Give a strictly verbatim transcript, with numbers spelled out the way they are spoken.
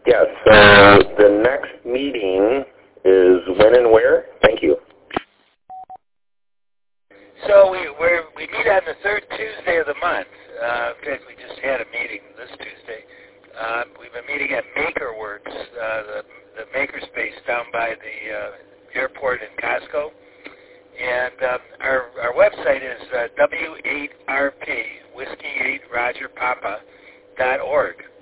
Yes, so the next meeting is when and where? Thank you. So we we're, we meet on the third Tuesday of the month. Uh, in fact, we just had a meeting this Tuesday. Uh, we've been meeting at MakerWorks, uh, the, the makerspace down by the uh, airport in Costco. And um, our, our website is uh, W eight R P, Whiskey eight Roger Papa, dot org.